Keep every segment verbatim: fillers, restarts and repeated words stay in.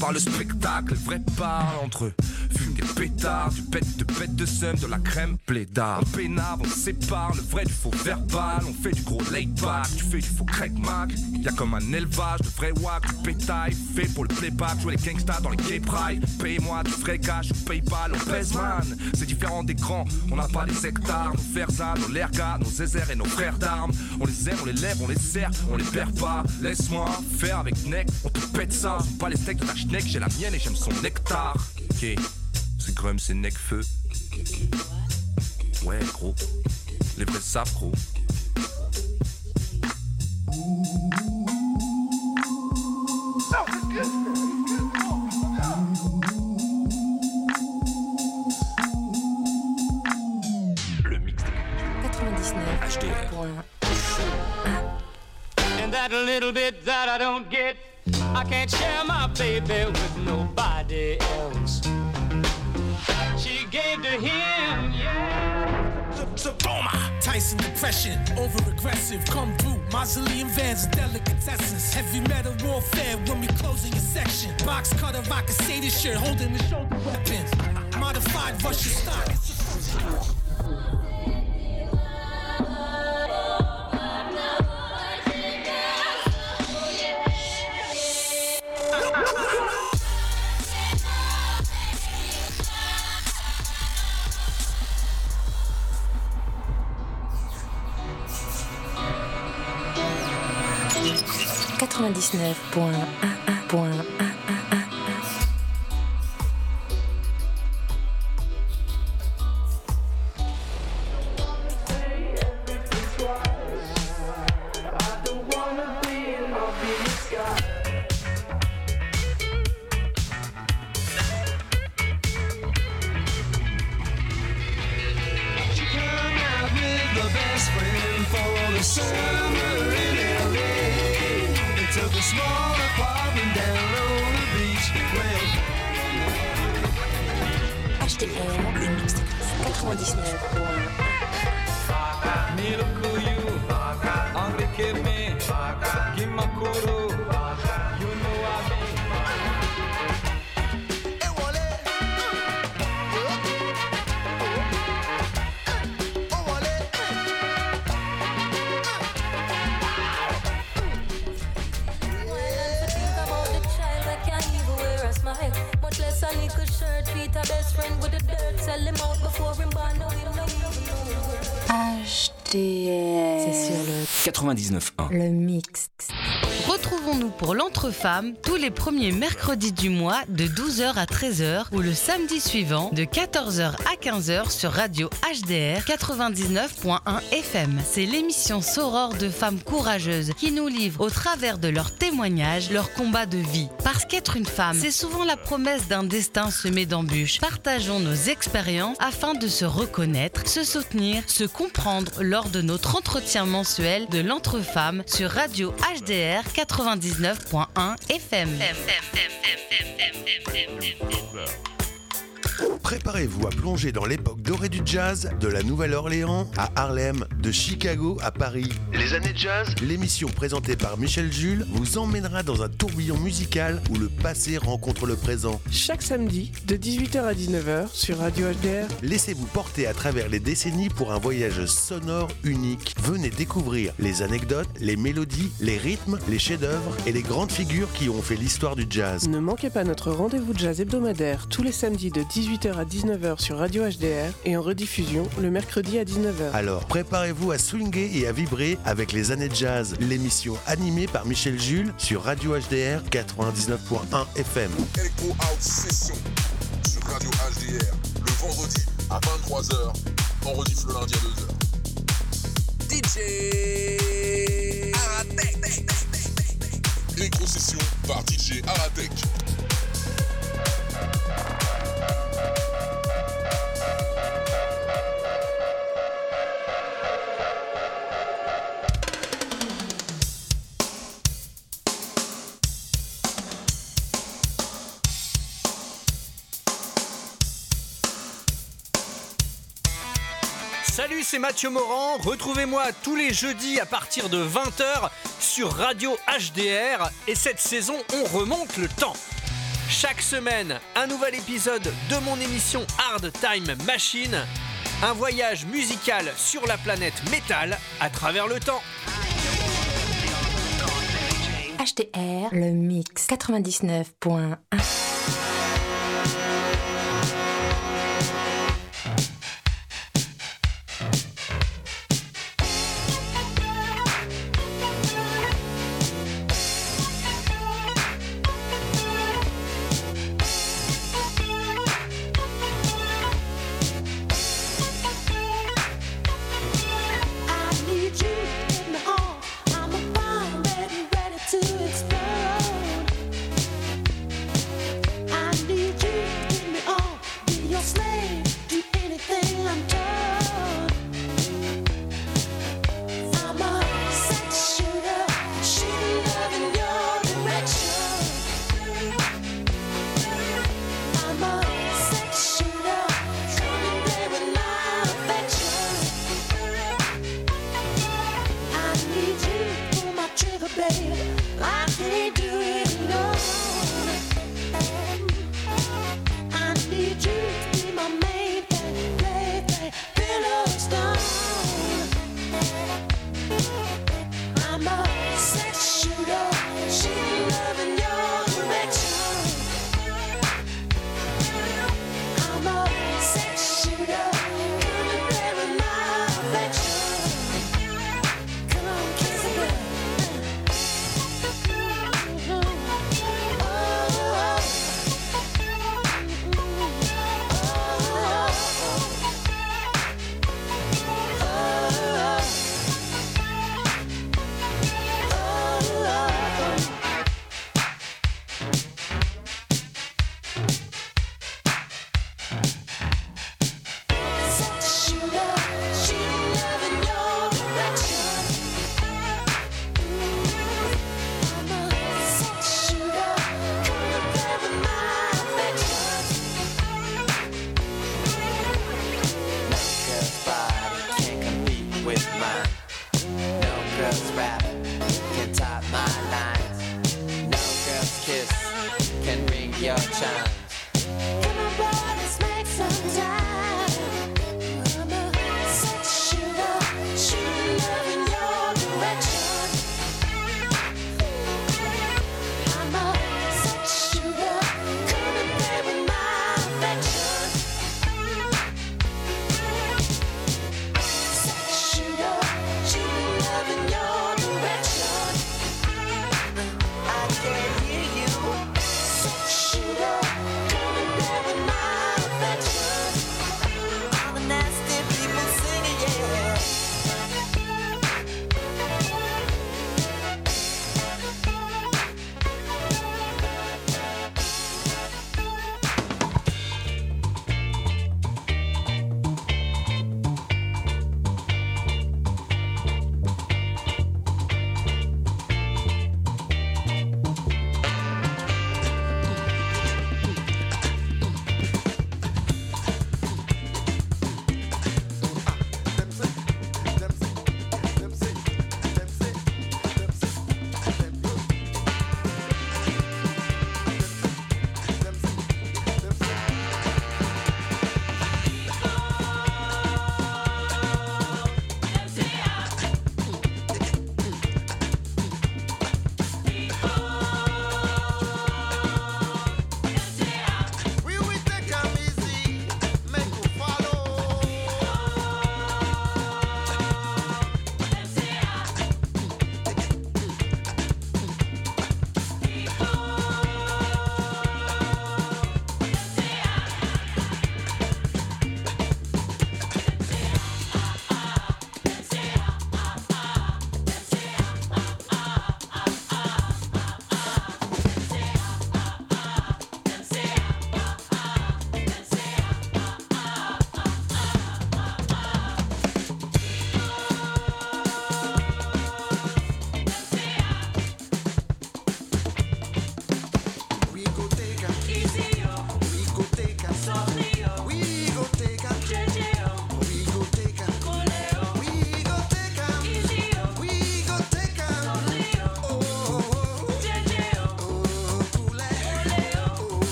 par le spectacle, les vrais parlent entre eux. Fume des pétards, du pète de pète de seum, de la crème plaidard. On pénave, on sépare le vrai du faux verbal. On fait du gros laid-back, tu fais du faux crack mac. Y'a comme un élevage de vrai wack, du pétail fait pour le playback. Jouer les gangsters dans les gay pride. Paye-moi du vrai cash, ou Paypal, on pèse man. C'est différent d'écran, on n'a pas des hectares. Nos ferzas, nos lergas, nos zézers et nos frères d'armes. On les aime, on les lève, on les serre, on les perd pas. Laisse-moi faire avec Neck, on te pète ça. J'aime pas les steaks de ta schneck, j'ai la mienne et j'aime son nectar. Ok, c'est Grum, c'est Necfeu. Ouais gros, les vrais savent gros. Le mix quatre-vingt-dix-neuf H D R. And that little bit that I don't get, I can't share my baby with nobody else. She gave to him, yeah. So, so, toma! Tyson depression, over-aggressive, come through. Mausoleum vans, delicatessens. Heavy metal warfare when we closing your section. Box cutter, I can say this shit, holding the shoulder weapons. Modified Russian stock. quatre-vingt-dix-neuf point un. H D R, le mix quatre-vingt-dix-neuf point un. Milukuyu, Angry Kidney, Gimakuru, you know I mean. Much less a little shirt, Peter best friend with the dirt. Sell him out before him born, no him, no him. H D R. C'est sur le quatre-vingt-dix-neuf point un. Le mix. Retrouvons-nous pour l'Entre-Femmes tous les premiers mercredis du mois de douze heures à treize heures ou le samedi suivant de quatorze heures à quinze heures sur Radio H D R quatre-vingt-dix-neuf point un F M. C'est l'émission Soror de femmes courageuses qui nous livrent au travers de leurs témoignages leur combat de vie. Parce qu'être une femme, c'est souvent la promesse d'un destin semé d'embûches. Partageons nos expériences afin de se reconnaître, se soutenir, se comprendre lors de notre entretien mensuel de l'Entre-Femmes sur Radio H D R quatre-vingt-dix-neuf point un F M. Préparez-vous à plonger dans l'époque dorée du jazz, de la Nouvelle-Orléans à Harlem, de Chicago à Paris. Les années jazz, l'émission présentée par Michel Jules vous emmènera dans un tourbillon musical où le passé rencontre le présent. Chaque samedi, de dix-huit heures à dix-neuf heures sur Radio H D R. Laissez-vous porter à travers les décennies pour un voyage sonore unique. Venez découvrir les anecdotes, les mélodies, les rythmes, les chefs-d'œuvre et les grandes figures qui ont fait l'histoire du jazz. Ne manquez pas notre rendez-vous jazz hebdomadaire tous les samedis de dix-huit heures à dix-neuf heures sur Radio H D R et en rediffusion le mercredi à dix-neuf heures. Alors préparez-vous à swinguer et à vibrer avec les années jazz, l'émission animée par Michel Jules sur Radio H D R quatre-vingt-dix-neuf point un F M. Echo Out Session sur Radio H D R le vendredi à vingt-trois heures, on rediff le lundi à deux heures. D J Aratek. Echo Session par D J Aratek. Salut, c'est Mathieu Morand. Retrouvez-moi tous les jeudis à partir de vingt heures sur Radio H D R. Et cette saison, on remonte le temps. Chaque semaine, un nouvel épisode de mon émission Hard Time Machine. Un voyage musical sur la planète métal à travers le temps. H D R, le mix quatre-vingt-dix-neuf point un. Shooter, coming there with my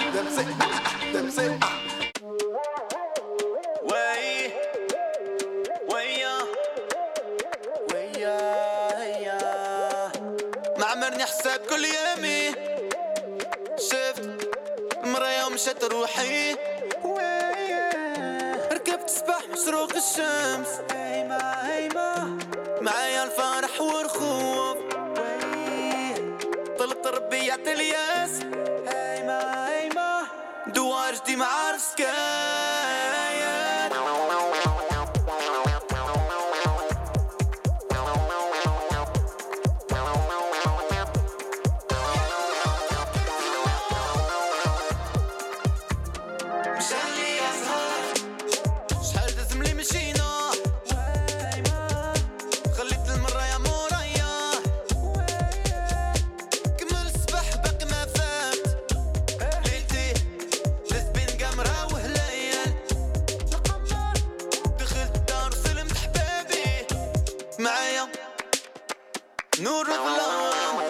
them say, them say, ah. Way, way, yeah, way, yeah, yeah. ما عمرني حساب كل يومي شفت المرايا ومشت روحي ركبت سباح مشروق الشمس هيما هيما معايا الفرح والخوف طلبت ربي يعطي الياس هيما هيما دوار جدي مع رسكايات نور الظلام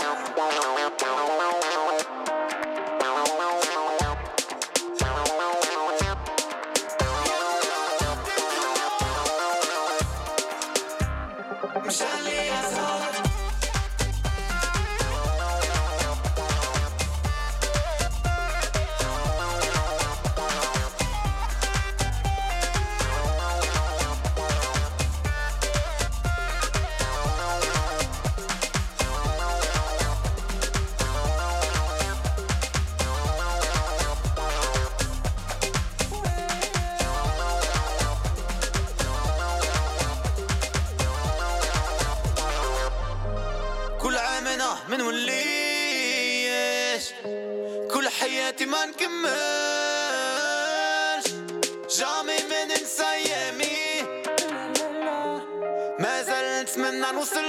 مشان لي يسار من وليش كل حياتي ما نكملش جامي ما ننسى ايامي ما زلت نتمنى نوصل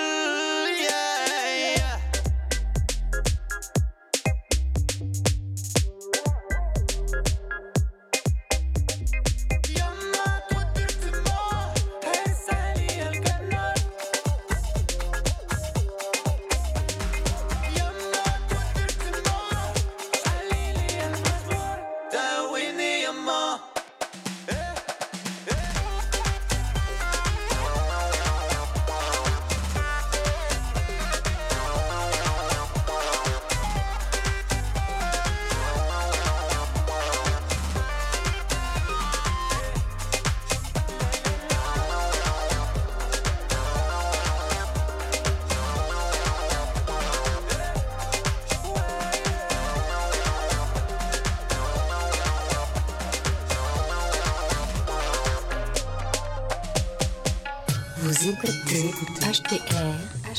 Vous écoutez H D R.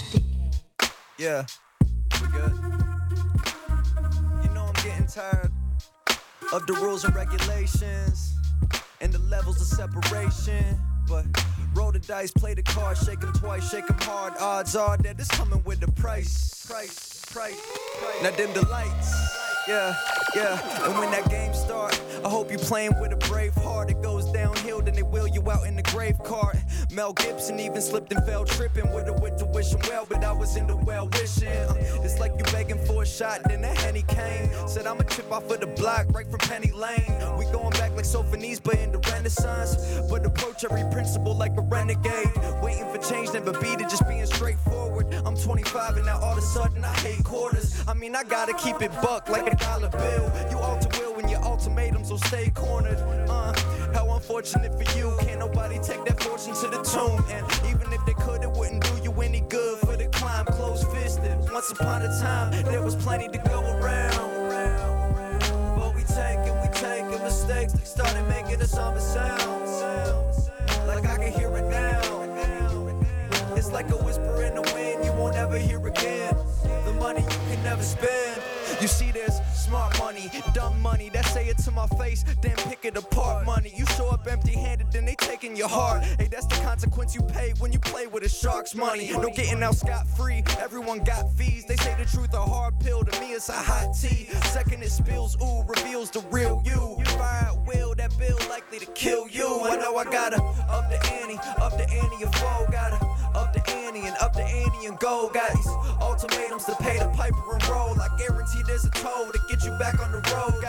Yeah, we good. You know I'm getting tired of the rules and regulations and the levels of separation. But roll the dice, play the card, shake them twice, shake them hard. Odds are that it's coming with the price. Price, price, price. Now dim the lights. Yeah, yeah. And when that game starts, I hope you're playing with a brave heart. It goes downhill, then they wheel you out in the grave cart. Mel Gibson even slipped and fell tripping with a wit to wish him well, but I was in the well wishing. Uh, it's like you begging for a shot, then the Henny came. Said I'm a chip off of the block, right from Penny Lane. We going back like Sophonies, but in the Renaissance. But approach every principle like a renegade. Waiting for change, never beat it, just being straightforward. I'm twenty-five and now all of a sudden I hate quarters. I mean, I gotta keep it buck like a dollar bill. You alter will when your ultimatums will stay cornered. Uh, how unfortunate for you. Can't nobody take that fortune to the tomb. And even if they could, it wouldn't do you any good for the climb. Close fisted. Once upon a time, there was plenty to go around. But we taking, we taking mistakes. They started making us all sound. Like I can hear it now. It's like a whisper in the wind you won't ever hear again. The money you can never spend. You see there's smart money, dumb money that say it to my face, then pick it apart. Money, you show up empty-handed, then they taking your heart. Hey, that's the consequence you pay when you play with a shark's money. No getting out scot-free, everyone got fees. They say the truth, a hard pill, to me it's a hot tea. Second it spills, ooh, reveals the real you. Fire at will, that bill likely to kill you. I know I gotta up the ante, up the ante and foe. Gotta up the ante and up the ante and go. Got these ultimatums to pay the piper and roll. I guarantee there's a toll to get you back on the road. Got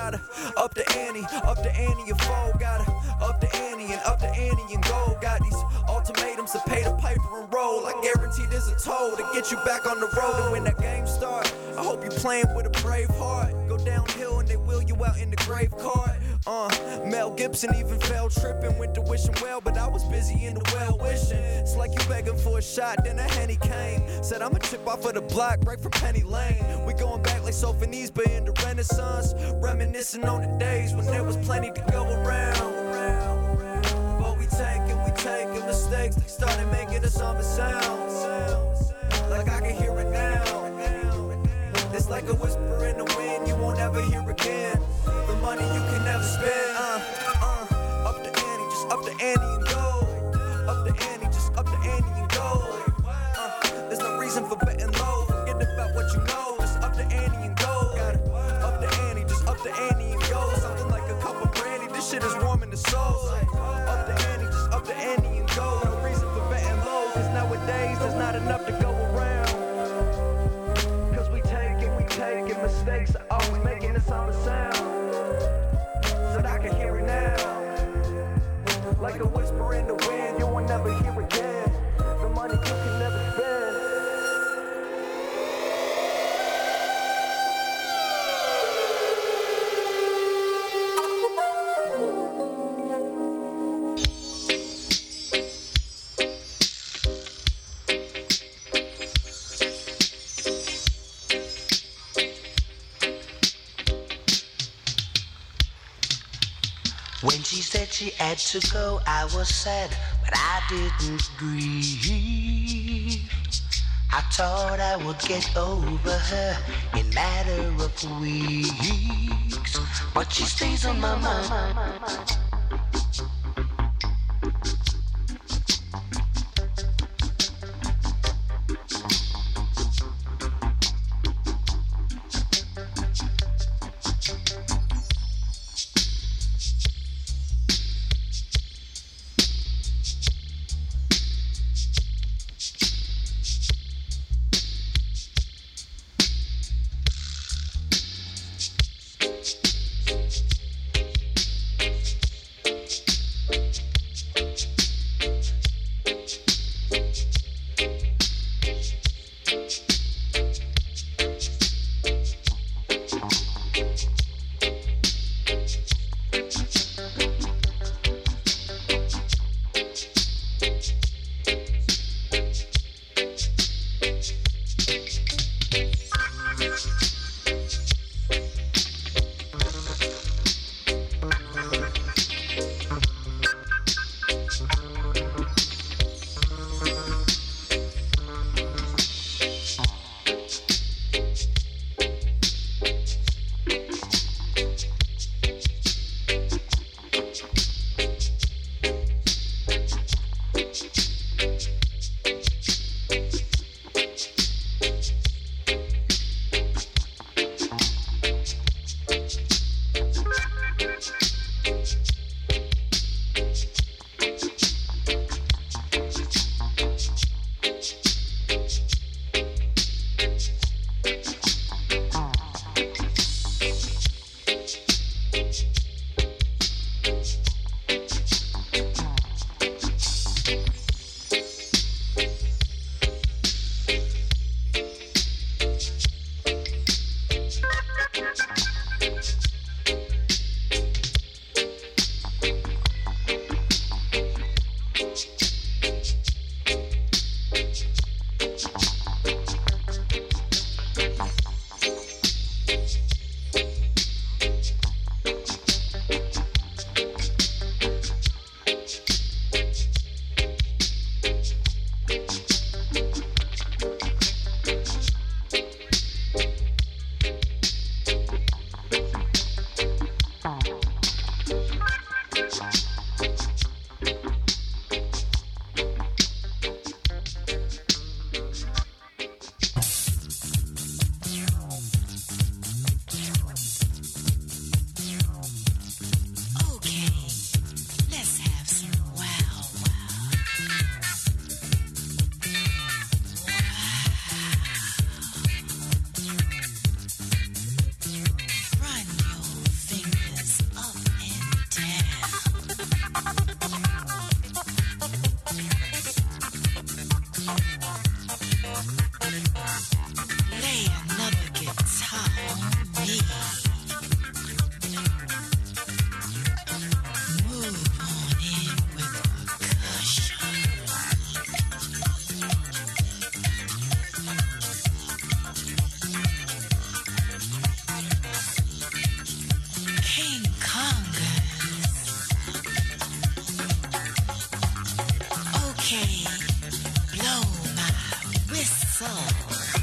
gotta up the ante, up the ante and fold, gotta up the ante and up the ante and go. Got these ultimatums to pay the piper and roll. I guarantee there's a toll to get you back on the road. And when that game starts, I hope you playing with a brave heart. Go downhill and they wheel you out in the grave cart. Uh, Mel Gibson even fell tripping, went to wishing well, but I was busy in the well wishing. It's like you begging for a shot, then a Henny came. Said I'ma chip off of the block right from Penny Lane. We going back like Sophonie's, but in the Renaissance, reminiscing on the days when there was plenty to go around. But we taking, we taking mistakes, they started making us summer sounds. Like I can hear it now. It's like a whisper in the wind you won't ever hear again. The money you can never spend. Uh, uh, up the ante, just up the ante and go. Up the ante, just up the ante and go. Uh, there's no reason for betting low. Forget about what you know. Just up the ante and go. Got it. Up the ante, just up the ante and go. Something like a cup of brandy. This shit is warming the soul. Up the ante, just up the ante and go. No reason for betting low. Cause nowadays there's not enough to go around. Cause we taking, we taking mistakes. Always making this summer sound. So that I can hear it now. Like a whisper in the wind, you will never hear again. The money you can never spend. When she said she had to go, I was sad, but I didn't grieve. I thought I would get over her in matter of weeks, but she stays on my mind. Okay, blow my whistle.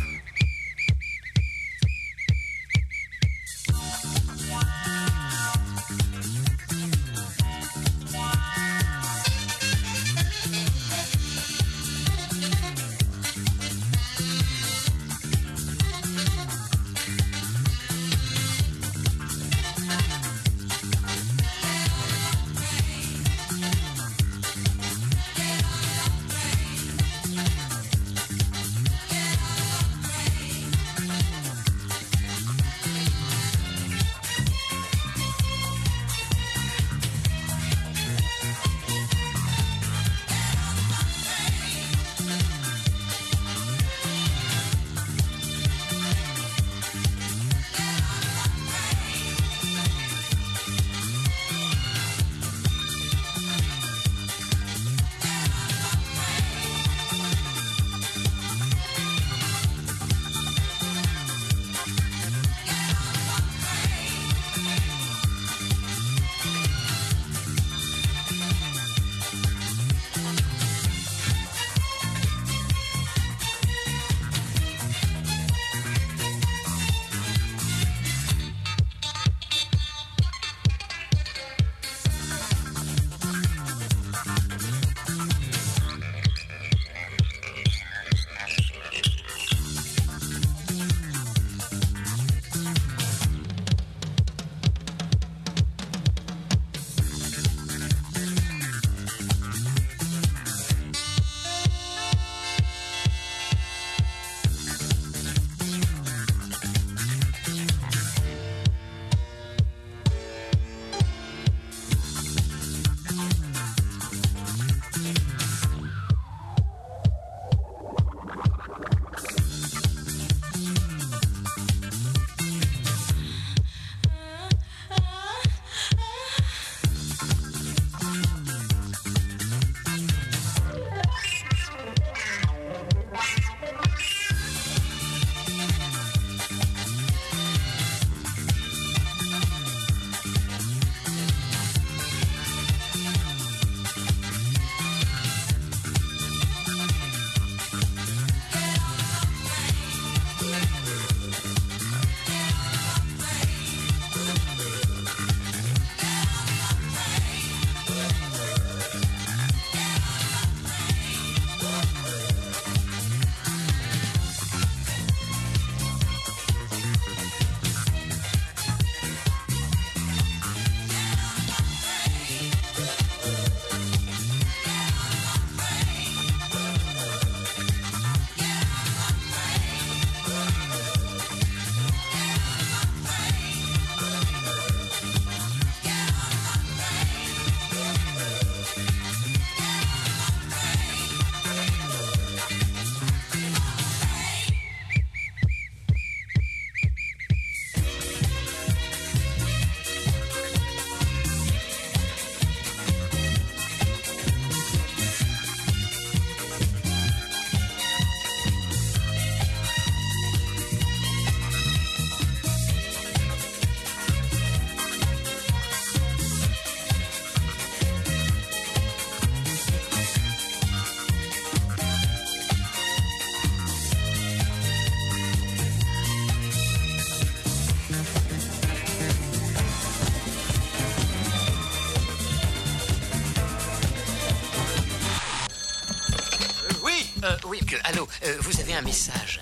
Euh, oui, que, allô, euh, vous avez un message.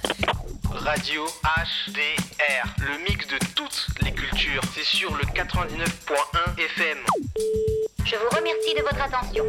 Radio H D R, le mix de toutes les cultures. C'est sur le quatre-vingt-dix-neuf point un F M. Je vous remercie de votre attention.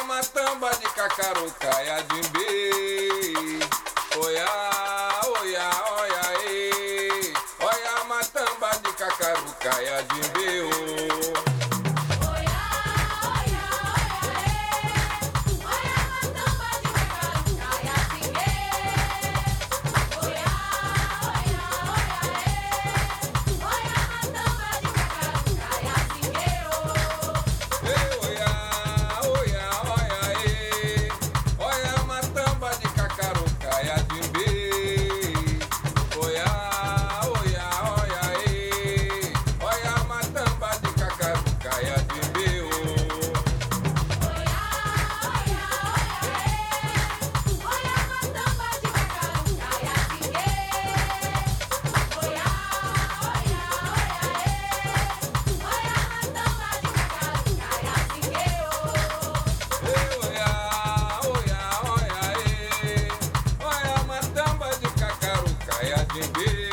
Cacarucaia de Oiá, oiá, cacarucaia de imbeu. Baby.